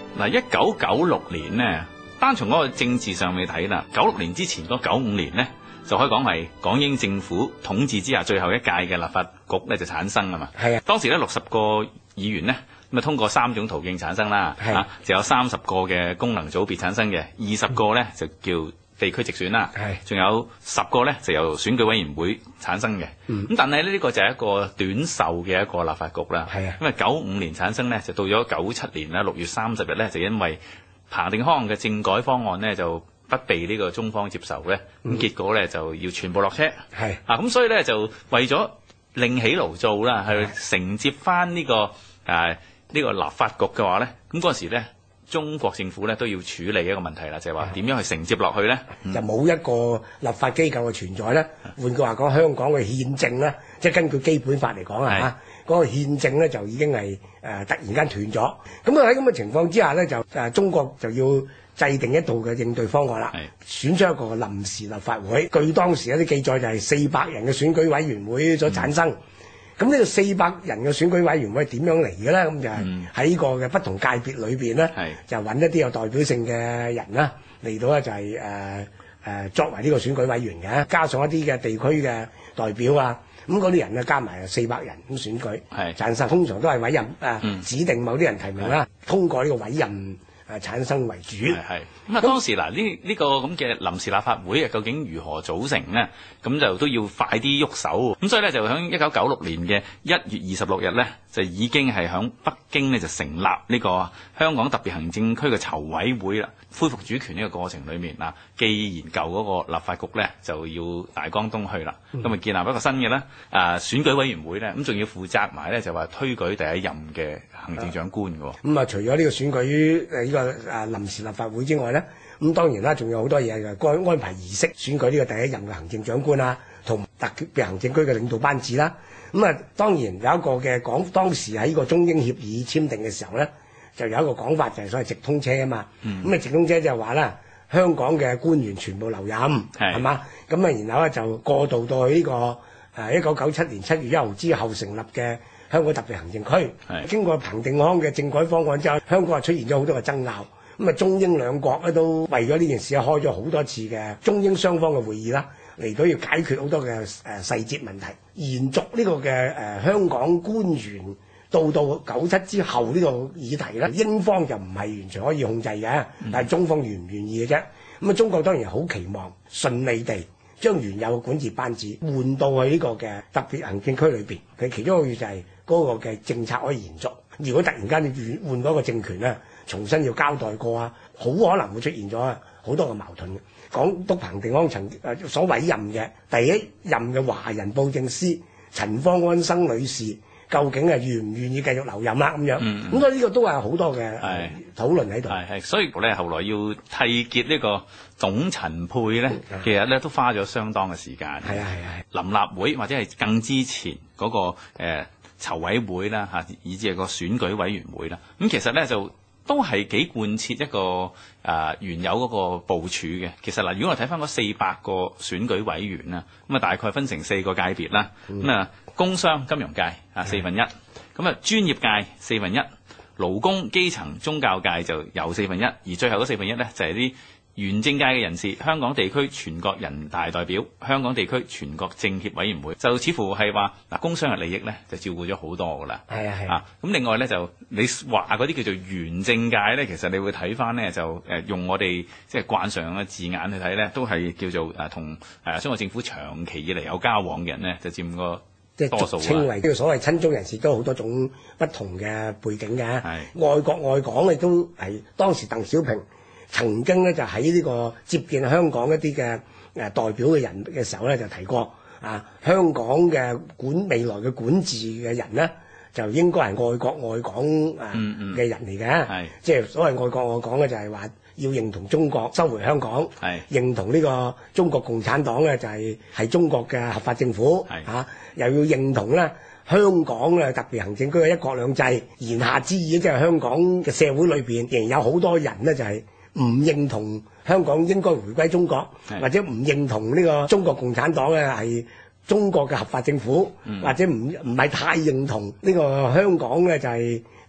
嗱，1996年呢，單從嗰個政治上面睇啦，96年之前嗰95年呢，就可以講係港英政府統治之下最後一屆嘅立法局咧就產生啊嘛。係啊，當時咧60個議員呢，咁啊通過3種途徑產生啦，就有30個嘅功能組別產生嘅，20個咧就叫地區直選啦，仲有10個咧就由選舉委員會產生嘅。咁但係呢個就係一個短壽嘅一個立法局啦。因為95年產生咧，就到咗97年啦6月30日咧，就因為彭定康嘅政改方案咧就不被呢個中方接受咧，咁結果咧就要全部落車。咁所以咧就為咗另起爐灶啦，去承接翻呢個立法局嘅話咧，咁嗰陣時咧。中國政府咧都要處理一個問題啦，就係話點樣去承接落去咧？ 就冇一個立法機構嘅存在咧。換句話講，香港嘅憲政咧，即係根據基本法嚟講啊，嗰個憲政咧就已經係突然間斷咗。咁啊喺咁嘅情況之下咧，就中國就要制定一套嘅應對方案啦，選出一個臨時立法會。據當時一啲記載就係400人嘅選舉委員會所產生。咁呢個400人嘅選舉委員會點樣嚟嘅咧？咁就係喺呢個嘅不同界別裏邊咧，就揾一啲有代表性嘅人啦嚟到咧，就係作為呢個選舉委員嘅，加上一啲嘅地區嘅代表啊，咁嗰啲人咧加埋400人咁選舉產生，通常都係委任指定某啲人提名啦，通過呢個委任產生為主。 咁啊，當時嗱呢個咁嘅臨時立法會究竟如何組成呢？咁就都要快啲喐手。咁所以咧就喺1996年嘅1月26日咧，就已經係喺北京咧就成立呢個香港特別行政區嘅籌委會啦。恢復主權呢個過程裏面嗱，既然舊嗰個立法局咧就要大江東去啦，咁啊建立一個新嘅咧選舉委員會咧，咁仲要負責埋咧就話推舉第一任嘅行政長官嘅。咁啊，除咗呢個選舉呢個臨時立法會之外咧，咁當然啦，仲有好多嘢嘅安排儀式，選舉呢個第一任嘅行政長官啦，同特別行政區嘅領導班子啦。咁啊，當然有一個嘅當時喺呢個中英協議簽訂嘅時候咧，就有一個講法就係所謂直通車啊嘛。咁直通車就話啦，香港嘅官員全部留任，係嘛？咁啊，然後咧就過渡到去呢個1997年7月1號之後成立嘅香港特別行政區。經過彭定康嘅政改方案之後，香港出現咗好多嘅爭拗。咁啊，中英兩國咧都為咗呢件事開咗好多次嘅中英雙方嘅會議啦，嚟到要解決好多嘅細節問題，延續呢個嘅香港官員到97之後呢個議題咧，英方就唔係完全可以控制嘅，但係中方願唔願意嘅啫。咁啊，中國當然好期望順利地將原有嘅管治班子換到去呢個嘅特別行政區裏邊，佢其中一個就係嗰個嘅政策可以延續。如果突然間你換嗰個政權咧，重新要交代過啊，好可能會出現咗好多個矛盾嘅。港督彭定康所委任嘅第一任嘅華人布政司陳方安生女士，究竟係願唔願意繼續留任啦？咁樣，咁所以呢個都係好多嘅討論喺度。所以咧後來要締結呢個總陳配咧，其實咧都花咗相當嘅時間。臨立會或者係更之前嗰個籌委會啦嚇，以至係個選舉委員會啦。咁其實咧就都係幾貫徹一個原有嗰個部署嘅。其實嗱，如果我睇翻嗰400個選舉委員啦，咁啊大概分成4個界別啦。咁啊，工商金融界4分1，咁啊專業界4分1，勞工基層宗教界就有4分1，而最後嗰4分1咧就係啲原政界嘅人士，香港地區全國人大代表，香港地區全國政協委員會，就似乎係話工商嘅利益咧就照顧咗好多噶啦。咁另外咧就你話嗰啲叫做原政界咧，其實你會睇翻咧就用我哋即係慣常嘅字眼去睇咧，都係叫做同中國政府長期以嚟有交往嘅人咧，就佔個多數。稱為呢個所謂親中人士都好多種不同嘅背景嘅，愛國愛港亦都係當時鄧小平曾經咧就喺呢個接見香港一啲嘅代表嘅人嘅時候咧，就提過香港嘅未來嘅管治嘅人咧，就應該係愛國愛港嘅人嚟嘅。即係所謂愛國愛港嘅就係話要認同中國收回香港，認同呢個中國共產黨咧就係中國嘅合法政府，又要認同咧香港嘅特別行政區嘅一國兩制。言下之意即係香港嘅社會裏邊仍然有好多人咧就係唔認同香港應該回歸中國，或者唔認同呢個中國共產黨咧係中國嘅合法政府，或者唔係太認同呢個香港咧就係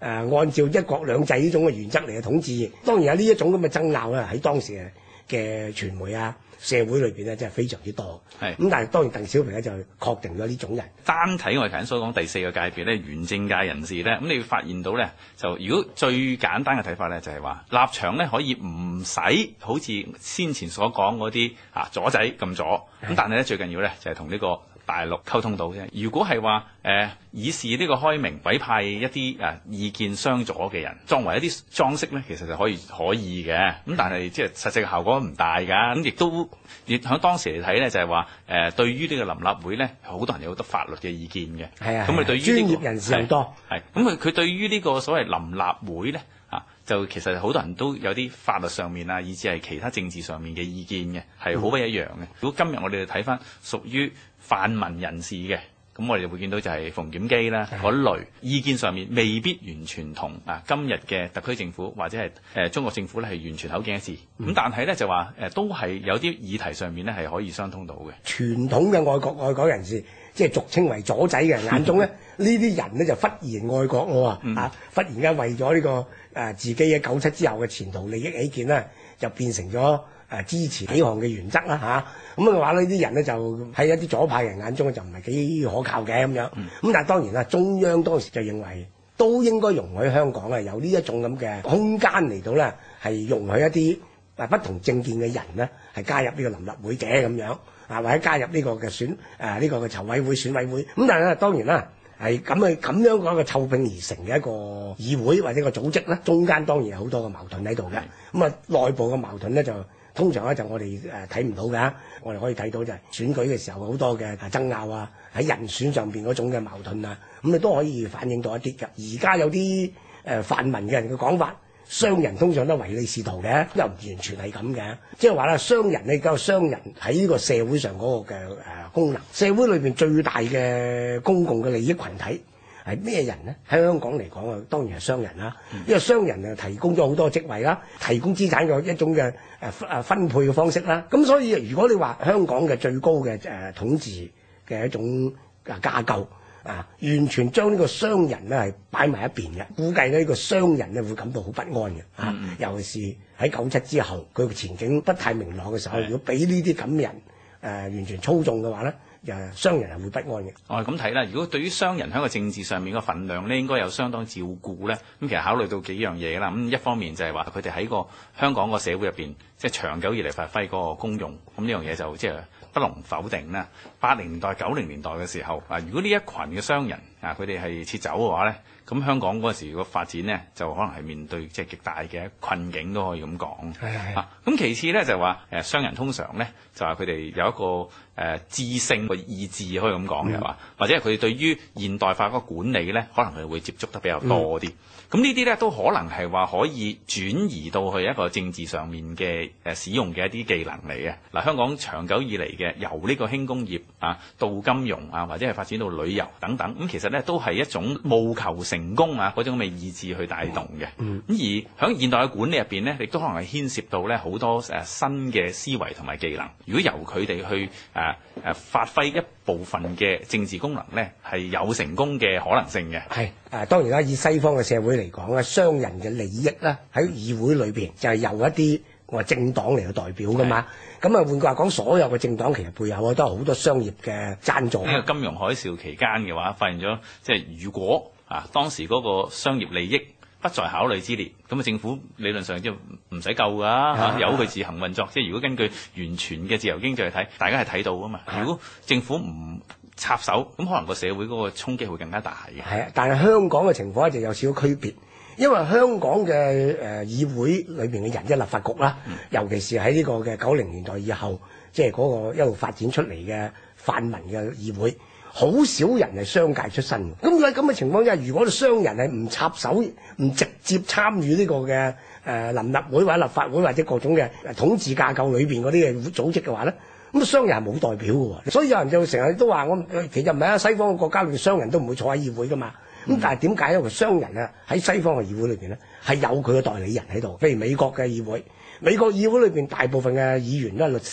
按照一國兩制呢種嘅原則嚟嘅統治。當然有呢一種咁嘅爭拗咧，喺當時嘅傳媒啊、社會裏邊咧，真係非常之多。咁但係當然鄧小平咧就確定咗呢種人。 單睇我哋頭先所講第四個界別咧，原政界人士咧，咁你會發現到咧，就如果最簡單嘅睇法咧，就係話立場咧可以唔使好似先前所講嗰啲左仔咁左，咁但係咧最緊要咧就係同呢個大陸溝通到啫。如果係話以示呢個開明，委派一啲意見相左嘅人作為一啲裝飾咧，其實就可以嘅。咁但係即係實際嘅效果唔大㗎。咁亦喺當時嚟睇咧，就係話對於呢個臨立會咧，好多人有好多法律嘅意見嘅。咁佢對於專業人士又多。 咁佢對於呢個所謂臨立會咧就其實好多人都有啲法律上面以至係其他政治上面嘅意見嘅，係好不一樣嘅。如果今日我哋睇翻屬於泛民人士嘅，咁我哋就會見到就係馮檢基啦嗰類意見上面未必完全同今日嘅特區政府或者係中國政府咧係完全口徑一致。咁但係咧就話都係有啲議題上面咧係可以相通到嘅。 傳統嘅愛國人士，即係俗稱為左仔嘅人眼中咧，呢啲人咧就忽然愛國喎，忽然間為咗呢個自己嘅97之後嘅前途利益起見咧，就變成咗支持幾項嘅原則啦咁嘅話呢啲人咧就喺一啲左派人眼中就唔係幾可靠嘅咁樣。咁但係當然啦，中央當時就認為都應該容許香港有呢一種咁嘅空間嚟到咧，係容許一啲不同政見嘅人咧係加入呢個臨立會嘅咁樣或者加入呢個嘅呢個嘅籌委會、選委會。咁但係咧當然啦，係咁樣嗰個湊併而成嘅一個議會或者個組織咧，中間當然有好多嘅矛盾喺度嘅。咁內部嘅矛盾咧就通常咧就我哋睇唔到㗎。我哋可以睇到就係選舉嘅時候好多嘅爭拗喺人選上邊嗰種嘅矛盾咁你都可以反映到一啲嘅。而家有啲泛民嘅人嘅講法，商人通常都唯利是圖嘅，又唔完全係咁嘅。即係話咧，商人你夠商人喺呢個社會上嗰個嘅功能，社會裏邊最大嘅公共嘅利益群體係咩人呢？喺香港嚟講當然係商人啦，因為商人提供咗好多職位啦，提供資產嘅一種嘅分配嘅方式啦。咁所以如果你話香港嘅最高嘅統治嘅一種架構完全將呢個商人咧係擺埋一邊嘅，估計呢個商人咧會感到好不安嘅尤其是喺97之後，佢嘅前景不太明朗嘅時候，如果俾呢啲咁人完全操縱嘅話咧，商人係會不安嘅。 我係咁睇啦，如果對於商人喺個政治上面個份量咧，應該有相當照顧咧。咁其實考慮到幾樣嘢啦。咁一方面就係話佢哋喺個香港個社會入邊，即係長久以嚟發揮嗰個功用。咁呢樣嘢就即係不能否定啦。80年代、90年代嘅時候，如果呢一群嘅商人佢哋係撤走嘅話咧，咁香港嗰時個發展咧就可能係面對即係極大嘅困境都可以咁講。咁其次咧就話商人通常咧就話佢哋有一個知性嘅意志可以咁講嘅話，或者係佢哋對於現代化嗰個管理咧，可能佢會接觸得比較多啲。咁呢啲咧都可能係話可以轉移到去一個政治上面嘅使用嘅一啲技能嚟嘅。嗱，香港長久以嚟嘅由呢個輕工業到金融或者係發展到旅遊等等，咁其實咧都係一種務求成功嗰種嘅意志去帶動嘅。咁而喺現代嘅管理入邊咧，亦都可能係牽涉到咧好多新嘅思維同埋技能。如果由佢哋去發揮一部分嘅政治功能咧，係有成功嘅可能性嘅。 係當然啦，以西方嘅社會嚟講咧，商人嘅利益咧喺議會裏邊就係由一啲政黨嚟去代表噶嘛。咁換句話講，所有嘅政黨其實背後都有好多商業嘅贊助。 喺金融海嘯期間嘅話，發現咗即係如果當時嗰個商業利益不在考慮之列，咁政府理論上即係唔使救㗎，由佢自行運作。即係如果根據完全嘅自由經濟去睇，大家係睇到㗎嘛。如果政府唔插手，咁可能個社會嗰個衝擊會更加大嘅。 但係香港嘅情況就有少少區別，因為香港嘅議會裏邊嘅人，即係立法局啦，尤其是喺呢個嘅90年代以後，即係嗰個一路發展出嚟嘅泛民嘅議會，好少人係商界出身。咁喺咁嘅情況之下，如果商人係唔插手、唔直接參與呢個嘅臨立會或者立法會或者各種嘅統治架構裏邊嗰啲嘅組織嘅話咧，咁商人係冇代表嘅喎。所以有人就成日都話其實唔係啊，西方嘅國家裏邊商人都唔會坐喺議會噶嘛。咁但係點解咧？商人喺西方嘅議會裏邊咧係有佢嘅代理人喺度。譬如美國嘅議會，美國議會裏邊大部分嘅議員都係律師，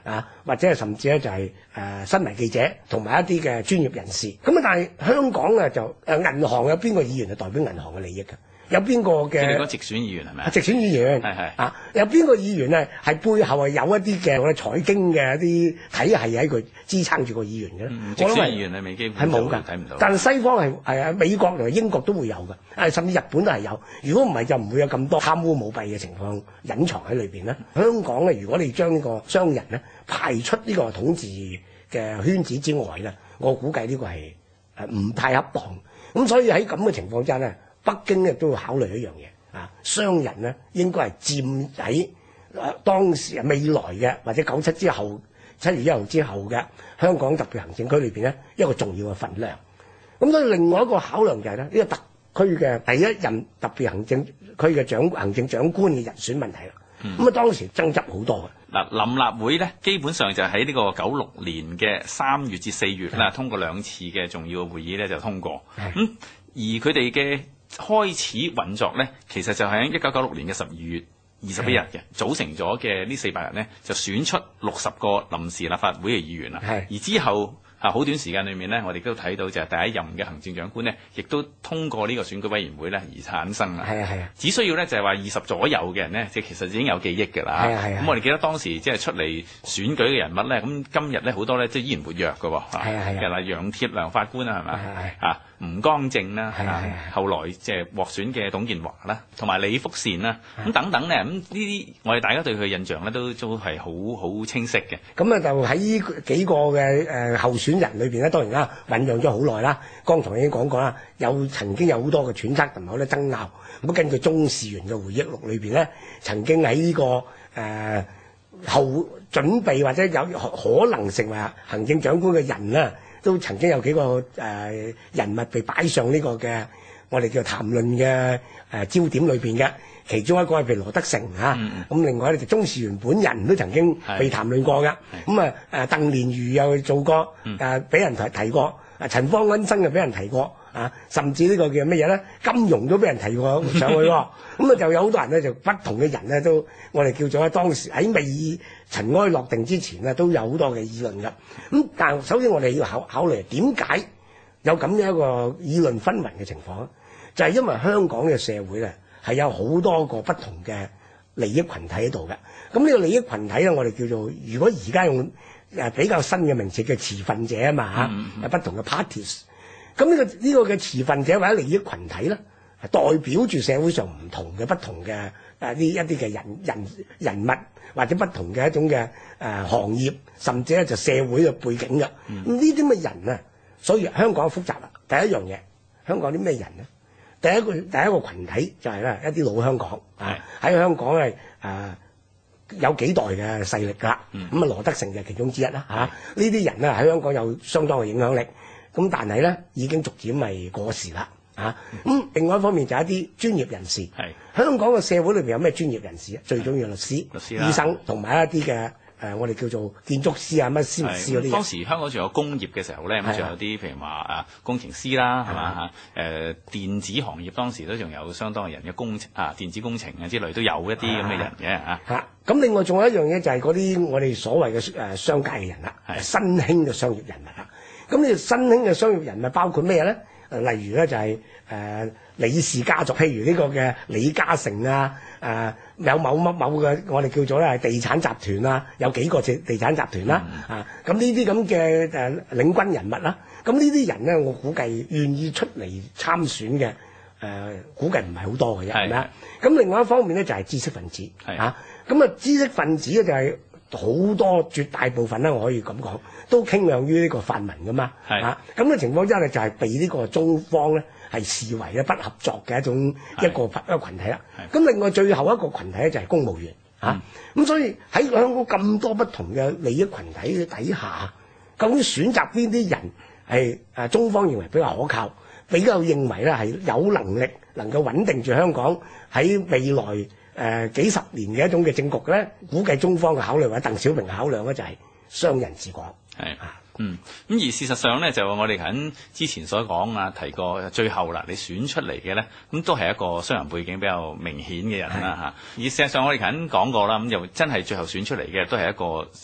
或者係甚至咧就係新聞記者同埋一啲嘅專業人士。咁啊，但係香港啊就銀行有邊個議員係代表銀行嘅利益㗎？有邊個嘅？ 即係嗰直選議員係咪？ 直選議員係有邊個議員咧係背後係有一啲嘅財經嘅一啲體系喺佢支撐住個議員嘅咧？ 直選議員係未基本係冇㗎， 睇唔到。 但係西方係美國同埋英國都會有㗎，甚至日本都係有。如果唔係就唔會有咁多貪污舞弊嘅情況隱藏喺裏邊咧。香港咧，如果你將呢個商人咧排出呢個統治嘅圈子之外咧，我估計呢個係唔太恰當。咁所以喺咁嘅情況之下咧，北京咧都要考慮一樣嘢。商人咧應該係佔喺當時未來嘅或者97之後7月1號之後嘅香港特別行政區裏邊咧一個重要嘅份量。咁所以另外一個考量就係咧呢個特區嘅第一任特別行政區嘅行政長官嘅人選問題啦。咁當時爭執好多嘅。 嗱，臨立會咧基本上就喺呢個96年嘅3月至4月啦，通過2次嘅重要嘅會議咧就通過。咁而佢哋嘅開始運作咧，其實就喺1996年嘅12月21日嘅組成咗嘅呢400人咧，就選出60個臨時立法會嘅議員啦。而之後好短時間裏面咧，我哋都睇到就係第一任嘅行政長官咧，亦都通過呢個選舉委員會咧而產生啦。只需要咧就係話20左右嘅人咧，即係其實已經有記憶㗎啦。咁我哋記得當時即係出嚟選舉嘅人物咧，咁今日咧好多咧即係依然活躍㗎喎。例如楊鐵樑法官啊，係咪？吳光正啦，後來即係獲選嘅董建華啦，同埋李福善啦，咁等等咧，咁呢啲我哋大家對佢嘅印象咧都係好清晰嘅。咁啊就喺呢幾個嘅候選人裏邊咧，當然啦醖釀咗好耐啦。剛才已經講過啦，曾經有好多嘅揣測同埋好多爭拗。咁根據鍾士元嘅回憶錄裏邊咧，曾經喺呢個後準備或者有可能成為行政長官嘅人啦，都曾經有幾個人物被擺上呢個嘅我哋叫談論嘅焦點裏邊嘅，其中一個係譬如羅德成咁另外咧就鍾士元本人都曾經被談論過嘅，咁鄧蓮如又做過，俾人提過，陳方安生又俾人提過，甚至呢個叫乜嘢咧？金庸都俾人提過上去喎，咁就有好多人咧就不同嘅人咧都我哋叫做當時喺未塵埃落定之前咧都有好多嘅議論㗎。咁但係首先我哋要考慮點解有咁樣一個議論紛紜嘅情況，就係因為香港嘅社會咧係有好多個不同嘅利益群體喺度嘅。咁呢個利益群體咧，我哋叫做如果而家用比較新嘅名詞嘅持份者啊嘛有不同嘅 parties。咁呢個嘅持份者或者利益群體咧，係代表住社會上唔同嘅不同嘅一啲嘅人物或者不同嘅一種嘅行業，甚至咧就社會嘅背景嘅。咁呢啲咁嘅人啊，所以香港複雜啦。第一樣嘢，香港啲咩人咧？第一個群體就係咧一啲老香港喺香港係有幾代嘅勢力㗎。咁羅德成就係其中之一啦。呢啲人咧喺香港有相當嘅影響力。咁但係咧已經逐漸咪過時啦。咁另外一方面就係一啲專業人士。香港嘅社會裏邊有咩專業人士啊？最重要律師、醫生同埋一啲嘅我哋叫做建築師乜師務師嗰啲。當時香港仲有工業嘅時候咧，咁仲有啲譬如話工程師啦，係嘛電子行業當時都仲有相當嘅人嘅工程電子工程之類都有一啲咁嘅人嘅。咁另外仲有一樣嘢就係嗰啲我哋所謂嘅商界嘅人啦，新興嘅商業人物啦。咁呢個新興嘅商業人物包括咩咧？例如咧就係李氏家族，譬如呢個嘅李嘉誠有某嘅我哋叫做咧係地產集團有幾個地產集團啦。咁呢啲咁嘅領軍人物啦，咁呢啲人咧我估計願意出嚟參選嘅估計唔係好多嘅啫，係咪啊？咁另外一方面咧就係知識分子咁知識分子咧就係好多絕大部分咧，我可以咁講，都傾向於呢個泛民噶嘛。咁嘅情況之下咧，就係被呢個中方咧係視為咧不合作嘅一個群體啦。咁另外最後一個群體咧就係公務員咁所以喺香港咁多不同嘅利益群體底下，究竟選擇邊啲人係中方認為比較可靠，比較認為咧係有能力能夠穩定住香港喺未來幾十年嘅一種嘅政局咧，估計中方嘅考慮或者鄧小平嘅考量咧就係商人治港。咁而事實上咧，就我哋喺之前所講提過，最後啦，你選出嚟嘅咧，咁都係一個商人背景比較明顯嘅人啦。而事實上我哋喺講過啦，咁又真係最後選出嚟嘅都係一個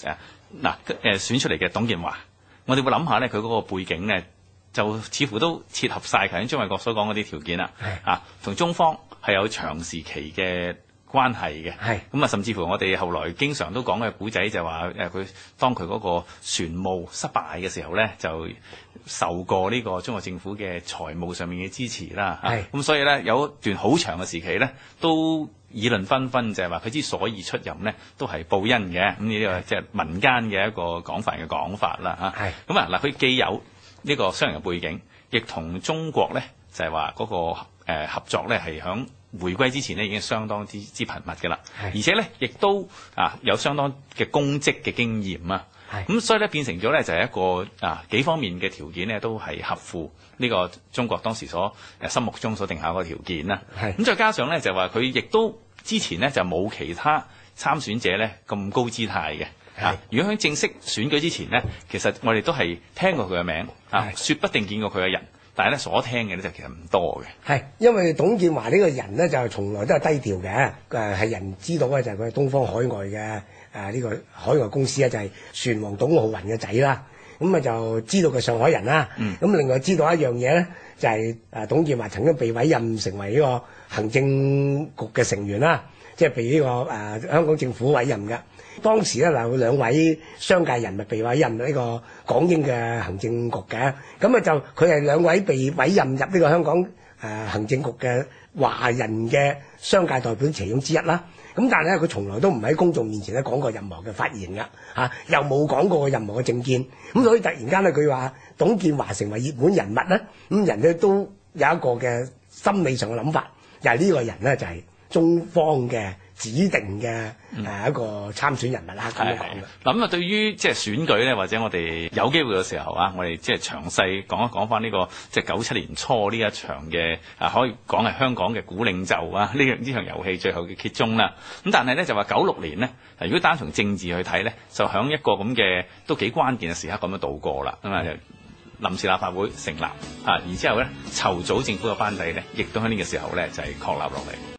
選出嚟嘅董建華，我哋會諗下咧，佢嗰個背景咧，就似乎都切合晒頭先張衛國所講嗰啲條件啦。同中方係有長時期嘅關係嘅。咁啊，甚至乎我哋後來經常都講嘅古仔就話佢當佢嗰個船務失敗嘅時候咧，就受過呢個中國政府嘅財務上面嘅支持啦。咁所以咧，有一段好長嘅時期咧，都議論紛紛，就係話佢之所以出任呢，都係報恩嘅。咁呢個即係民間嘅一個廣泛嘅講法啦。咁嗱，佢既有呢個商人嘅背景，亦同中國咧就係話嗰個合作咧係響回歸之前咧已經相當之頻密嘅啦。而且咧亦都有相當嘅公職嘅經驗啊。咁所以咧變成咗咧就係一個幾方面嘅條件咧都係合乎呢個中國當時所心目中所定下嗰個條件啦。咁再加上咧就話佢亦都之前咧就冇其他參選者咧咁高姿態嘅。如果喺正式選舉之前咧，其實我哋都係聽過佢嘅名說不定見過佢嘅人，但係咧所聽嘅咧就其實唔多嘅。 係因為董建華呢個人咧就從來都係低調嘅，係人知道咧就係佢係東方海外嘅呢個海外公司就係船王董浩雲嘅仔啦。咁就知道佢上海人啦。咁另外知道一樣嘢咧，就係董建華曾經被委任成為呢個行政局嘅成員啦，即係被呢個香港政府委任嘅。當時咧有兩位商界人物被委任呢個港英嘅行政局嘅，咁就佢係兩位被委任入呢個香港行政局嘅華人嘅商界代表其中之一啦。咁但係咧佢從來都唔喺公眾面前咧講過任何嘅發言㗎，又冇講過任何嘅政見。咁所以突然間咧佢話董建華成為熱門人物咧，咁人咧都有一個嘅心理上嘅諗法，就係呢個人咧就係中方嘅指定嘅一個參選人物啦，咁樣講嘅。 咁對於即係選舉咧，或者我哋有機會嘅時候我哋即係詳細講一講翻呢個即係97年初呢一場嘅可以講係香港嘅古領袖呢場遊戲最後嘅揭盅啦。咁但係咧就話96年呢，如果單從政治去睇咧，就響一個咁嘅都幾關鍵嘅時刻咁樣度過啦。咁就臨時立法會成立然之後咧籌組政府嘅班底咧，亦都喺呢個時候咧就係確立落嚟。